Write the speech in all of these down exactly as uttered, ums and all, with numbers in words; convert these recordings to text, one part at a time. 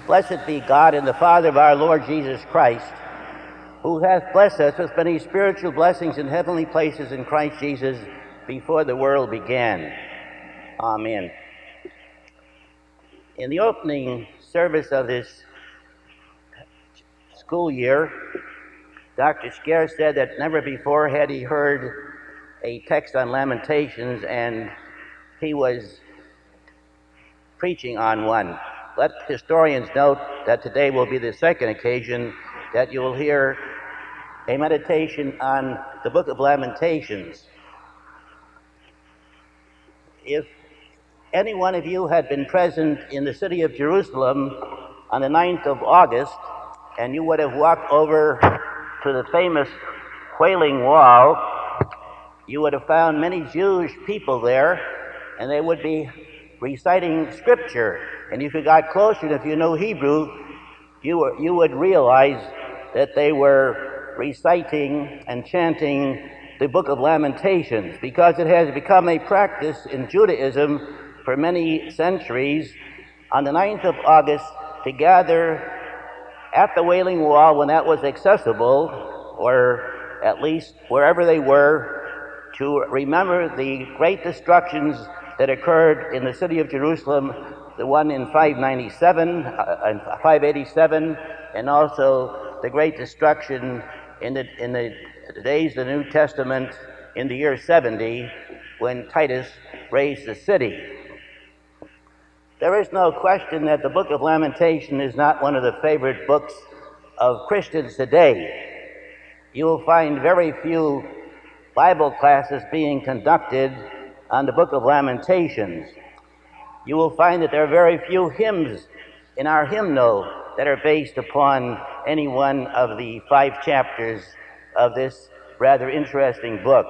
Blessed be God and the Father of our Lord Jesus Christ, who hath blessed us with many spiritual blessings in heavenly places in Christ Jesus before the world began. Amen. In the opening service of this school year, Doctor Scare said that never before had he heard a text on Lamentations, and he was preaching on one. Let historians note that today will be the second occasion that you will hear a meditation on the book of Lamentations. If any one of you had been present in the city of Jerusalem on the ninth of August, and you would have walked over to the famous Wailing Wall, you would have found many Jewish people there, and they would be reciting scripture. And if you got closer, and if you know Hebrew, you, were, you would realize that they were reciting and chanting the book of Lamentations, because it has become a practice in Judaism for many centuries on the ninth of August to gather at the Wailing Wall when that was accessible, or at least wherever they were, to remember the great destructions that occurred in the city of Jerusalem, the one in five ninety-seven uh, and five eighty-seven, and also the great destruction in the in the days of the New Testament in the year seventy, when Titus razed the city. There is no question that the book of Lamentation is not one of the favorite books of Christians today. You will find very few Bible classes being conducted on the book of Lamentations. You will find that there are very few hymns in our hymnal that are based upon any one of the five chapters of this rather interesting book.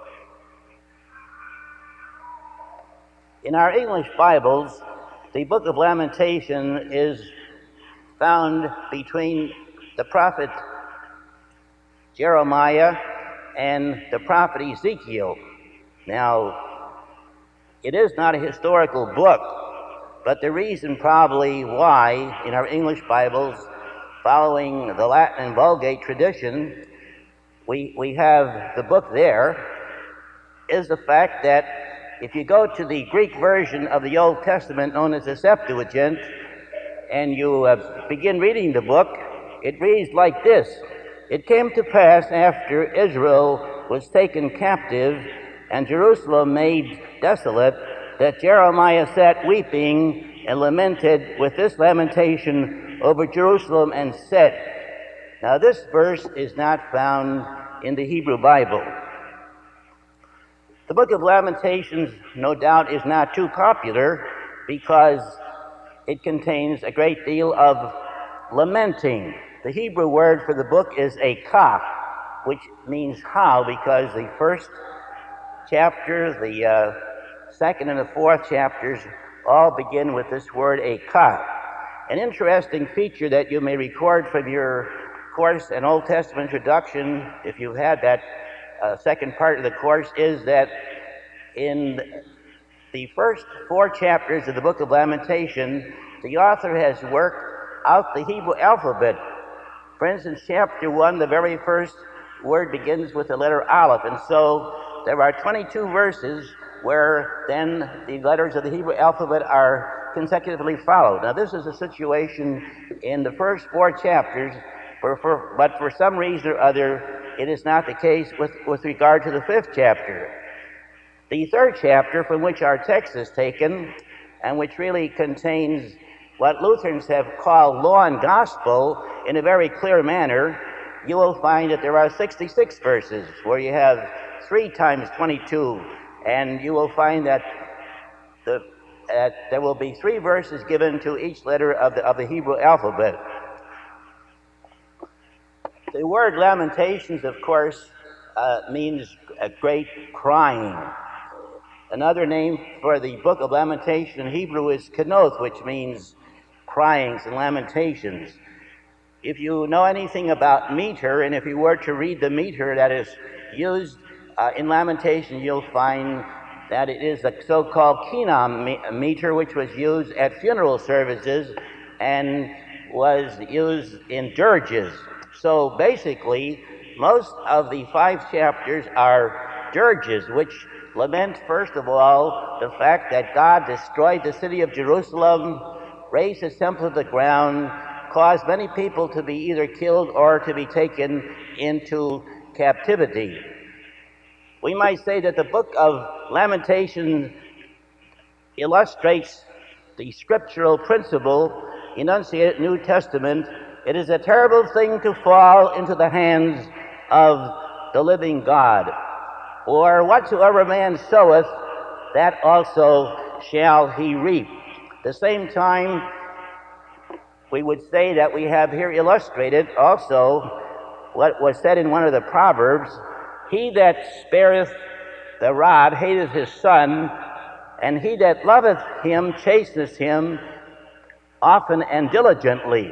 In our English Bibles, the book of Lamentation is found between the prophet Jeremiah and the prophet Ezekiel. Now, it is not a historical book, but the reason probably why in our English Bibles, following the Latin and Vulgate tradition, we, we have the book there, is the fact that if you go to the Greek version of the Old Testament known as the Septuagint, and you uh, begin reading the book, it reads like this: It came to pass after Israel was taken captive and Jerusalem made desolate, that Jeremiah sat weeping and lamented with this lamentation over Jerusalem and said. Now this verse is not found in the Hebrew Bible. The book of Lamentations, no doubt, is not too popular because it contains a great deal of lamenting. The Hebrew word for the book is a kaf, which means how, because the first chapter, the uh, second and the fourth chapters all begin with this word a kaf. An interesting feature that you may record from your course in Old Testament introduction, if you've had that uh, second part of the course, is that in the first four chapters of the book of Lamentation, the author has worked out the Hebrew alphabet. For instance, chapter one, the very first word begins with the letter Aleph, and so there are twenty-two verses where then the letters of the Hebrew alphabet are consecutively followed. Now this is a situation in the first four chapters, for, for, but for some reason or other, it is not the case with, with regard to the fifth chapter. The third chapter, from which our text is taken, and which really contains what Lutherans have called law and gospel in a very clear manner, you will find that there are sixty-six verses, where you have three times twenty-two, and you will find that, the, that there will be three verses given to each letter of the, of the Hebrew alphabet. The word Lamentations, of course, uh, means a great crying. Another name for the book of Lamentation in Hebrew is Kenoth, which means cryings and lamentations. If you know anything about meter, and if you were to read the meter that is used uh, in Lamentation, you'll find that it is the so-called Kinam meter, which was used at funeral services and was used in dirges. So basically, most of the five chapters are dirges, which lament, first of all, the fact that God destroyed the city of Jerusalem, razed its temple to the ground, caused many people to be either killed or to be taken into captivity. We might say that the book of Lamentations illustrates the scriptural principle enunciated in the New Testament. It is a terrible thing to fall into the hands of the living God. Or whatsoever man soweth, that also shall he reap. At the same time, we would say that we have here illustrated also what was said in one of the Proverbs: he that spareth the rod hateth his son, and he that loveth him chasteneth him often and diligently.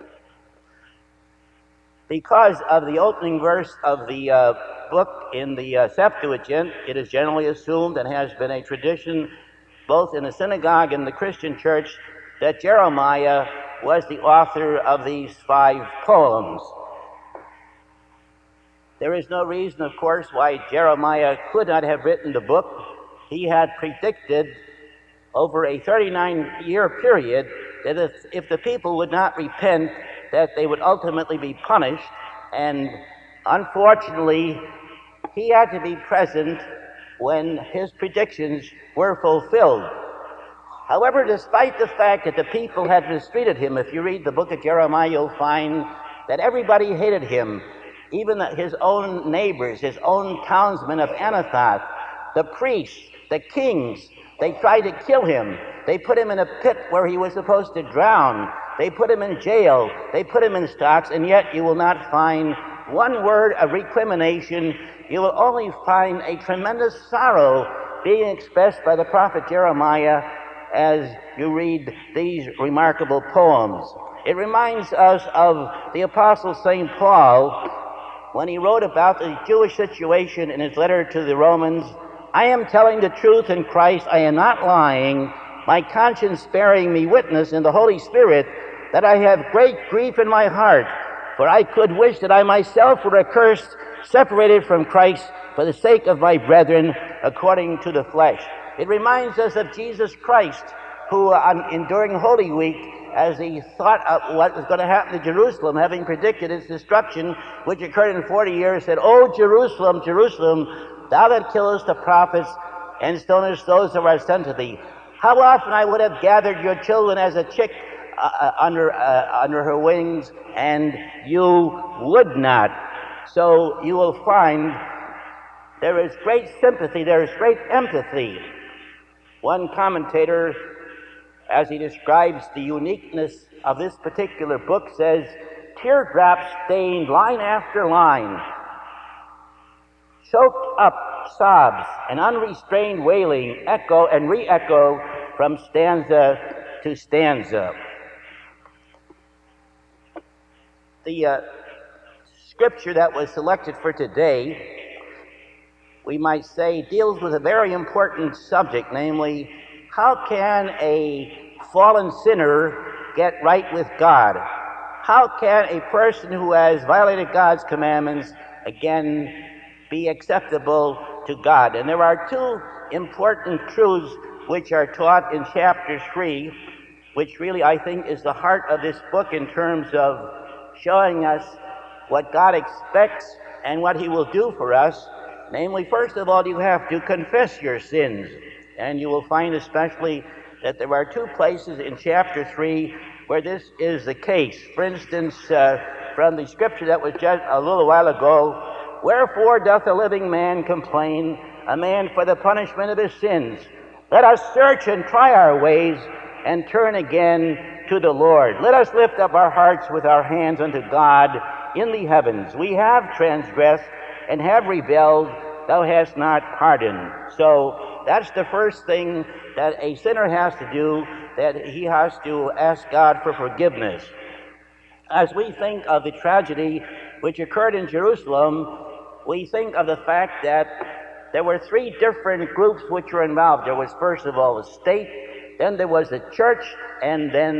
Because of the opening verse of the uh, book in the uh, Septuagint, it is generally assumed, and has been a tradition both in the synagogue and the Christian church, that Jeremiah was the author of these five poems. There is no reason, of course, why Jeremiah could not have written the book. He had predicted over a thirty-nine year period that if, if the people would not repent, that they would ultimately be punished, and unfortunately, he had to be present when his predictions were fulfilled. However, despite the fact that the people had mistreated him, if you read the book of Jeremiah, you'll find that everybody hated him, even his own neighbors, his own townsmen of Anathoth, the priests, the kings. They tried to kill him. They put him in a pit where he was supposed to drown. They put him in jail. They put him in stocks, and yet you will not find one word of recrimination. You will only find a tremendous sorrow being expressed by the prophet Jeremiah as you read these remarkable poems. It reminds us of the Apostle Saint Paul when he wrote about the Jewish situation in his letter to the Romans. I am telling the truth in Christ, I am not lying, my conscience bearing me witness in the Holy Spirit that I have great grief in my heart, for I could wish that I myself were accursed, separated from Christ for the sake of my brethren according to the flesh. It reminds us of Jesus Christ, who on, in, during Holy Week, as he thought of what was going to happen to Jerusalem, having predicted its destruction, which occurred in forty years, said, O Jerusalem, Jerusalem, thou that killest the prophets and stonest those that are sent to thee. How often I would have gathered your children as a chick uh, under, uh, under her wings, and you would not. So you will find there is great sympathy, there is great empathy. One commentator, as he describes the uniqueness of this particular book, says, teardrops stained line after line, choked up sobs and unrestrained wailing echo and re-echo from stanza to stanza. The uh, scripture that was selected for today, we might say, deals with a very important subject, namely, how can a fallen sinner get right with God? How can a person who has violated God's commandments again be acceptable to God? And there are two important truths which are taught in chapter three, which really I think is the heart of this book in terms of showing us what God expects and what he will do for us. Namely, first of all, you have to confess your sins. And you will find especially that there are two places in chapter three where this is the case. For instance, uh, from the scripture that was just a little while ago, wherefore doth a living man complain, a man for the punishment of his sins? Let us search and try our ways and turn again to the Lord. Let us lift up our hearts with our hands unto God in the heavens. We have transgressed and have rebelled, thou hast not pardoned. So that's the first thing that a sinner has to do, that he has to ask God for forgiveness. As we think of the tragedy which occurred in Jerusalem, we think of the fact that there were three different groups which were involved. There was, first of all, the state, then there was the church, and then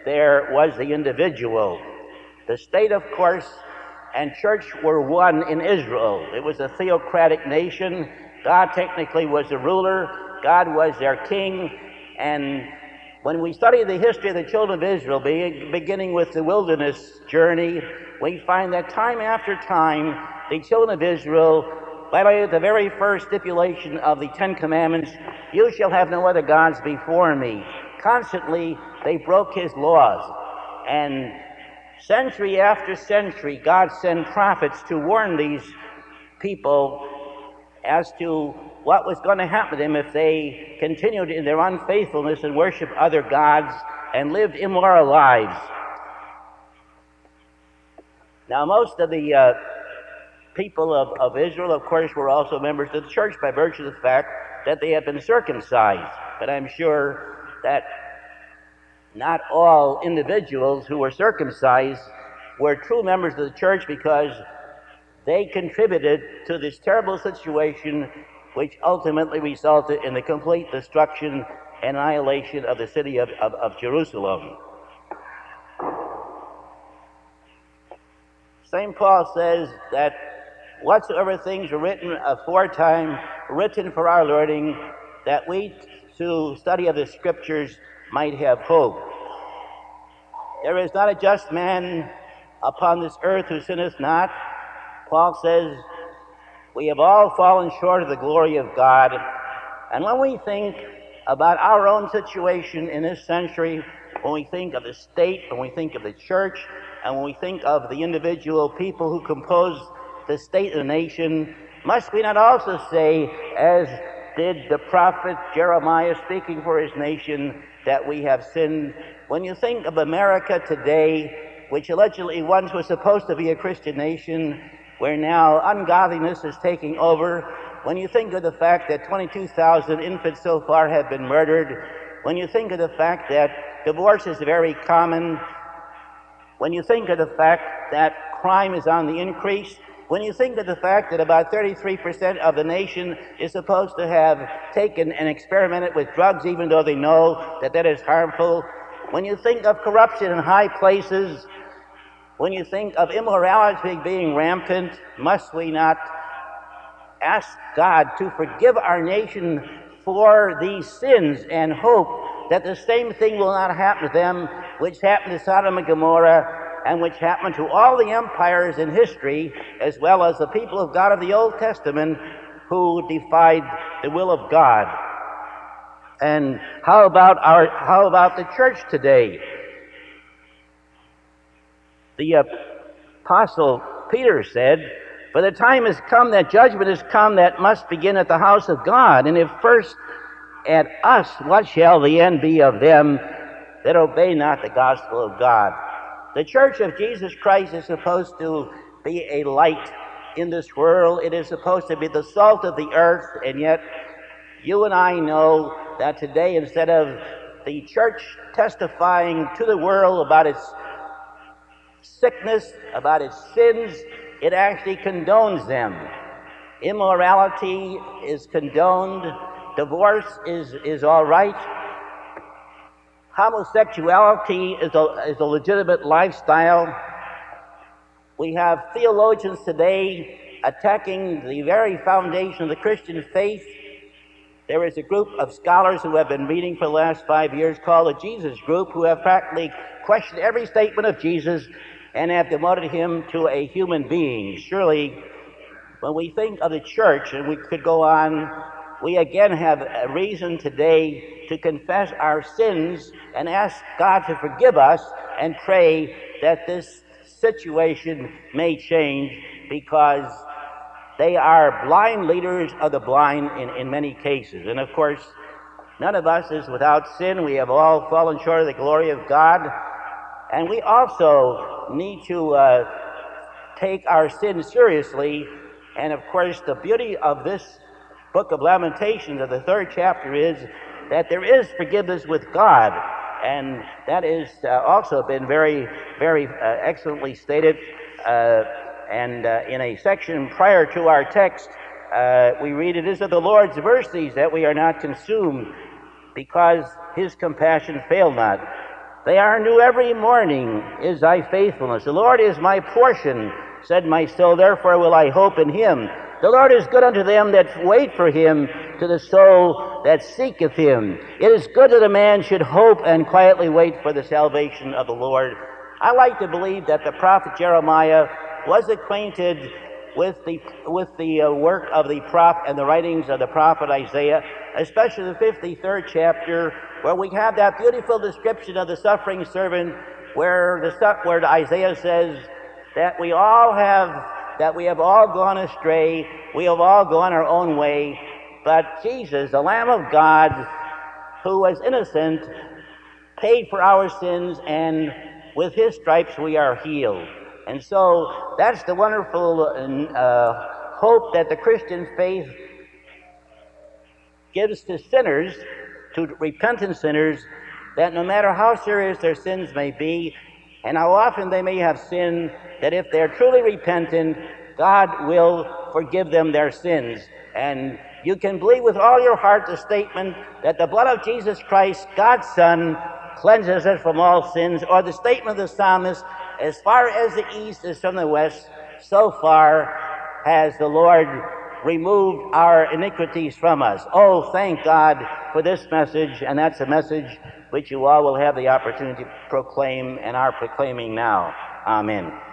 there was the individual. The state, of course, and church were one in Israel. It was a theocratic nation. God technically was the ruler. God was their king. And when we study the history of the children of Israel, beginning with the wilderness journey, we find that time after time, the children of Israel violated the very first stipulation of the Ten Commandments, "You shall have no other gods before me." Constantly, they broke his laws. And century after century, God sent prophets to warn these people as to what was going to happen to them if they continued in their unfaithfulness and worshiped other gods and lived immoral lives. Now, most of the uh, people of, of Israel, of course, were also members of the church by virtue of the fact that they had been circumcised. But I'm sure that not all individuals who were circumcised were true members of the church, because they contributed to this terrible situation which ultimately resulted in the complete destruction and annihilation of the city of, of, of Jerusalem. Saint Paul says that whatsoever things were written aforetime, written for our learning, that we through study of the Scriptures might have hope. There is not a just man upon this earth who sinneth not. Paul says, we have all fallen short of the glory of God. And when we think about our own situation in this century, when we think of the state, when we think of the church, and when we think of the individual people who compose the state of the nation, must we not also say, as did the prophet Jeremiah speaking for his nation, that we have sinned? When you think of America today, which allegedly once was supposed to be a Christian nation, where now ungodliness is taking over, when you think of the fact that twenty-two thousand infants so far have been murdered, when you think of the fact that divorce is very common, when you think of the fact that crime is on the increase, when you think of the fact that about thirty-three percent of the nation is supposed to have taken and experimented with drugs even though they know that that is harmful, when you think of corruption in high places, when you think of immorality being rampant, must we not ask God to forgive our nation for these sins and hope that the same thing will not happen to them which happened to Sodom and Gomorrah and which happened to all the empires in history, as well as the people of God of the Old Testament who defied the will of God? And how about our how about the church today? The Apostle Peter said, "For the time has come that judgment has come that must begin at the house of God. And if first at us, what shall the end be of them that obey not the gospel of God?" The church of Jesus Christ is supposed to be a light in this world. It is supposed to be the salt of the earth. And yet, you and I know that today, instead of the church testifying to the world about its sickness, about its sins, it actually condones them. Immorality is condoned. Divorce is, is all right. Homosexuality is a, is a legitimate lifestyle. We have theologians today attacking the very foundation of the Christian faith. There is a group of scholars who have been meeting for the last five years called the Jesus Group, who have practically questioned every statement of Jesus and have demoted him to a human being. Surely, when we think of the church, and we could go on, we again have a reason today to confess our sins and ask God to forgive us and pray that this situation may change, because they are blind leaders of the blind in, in many cases. And of course, none of us is without sin. We have all fallen short of the glory of God. And we also need to uh, take our sin seriously. And of course, the beauty of this book of Lamentations, of the third chapter, is that there is forgiveness with God. And that is uh, also been very, very uh, excellently stated. Uh, and uh, in a section prior to our text, uh, we read, "It is of the Lord's mercies that we are not consumed, because his compassion fail not. They are new every morning, is thy faithfulness. The Lord is my portion, said my soul, therefore will I hope in him. The Lord is good unto them that wait for him, to the soul that seeketh him. It is good that a man should hope and quietly wait for the salvation of the Lord. I like to believe that the prophet Jeremiah was acquainted with the with the uh, work of the prophet and the writings of the prophet Isaiah, especially the fifty-third chapter, where we have that beautiful description of the suffering servant, where the where Isaiah says that we all have that we have all gone astray, we have all gone our own way, but Jesus, the Lamb of God, who was innocent, paid for our sins, and with his stripes we are healed. And so that's the wonderful uh, hope that the Christian faith gives to sinners, to repentant sinners, that no matter how serious their sins may be, and how often they may have sinned, that if they're truly repentant, God will forgive them their sins. And you can believe with all your heart the statement that the blood of Jesus Christ, God's Son, cleanses us from all sins, or the statement of the psalmist, as far as the east is from the west, so far has the Lord removed our iniquities from us. Oh, thank God for this message, and that's a message which you all will have the opportunity to proclaim and are proclaiming now. Amen.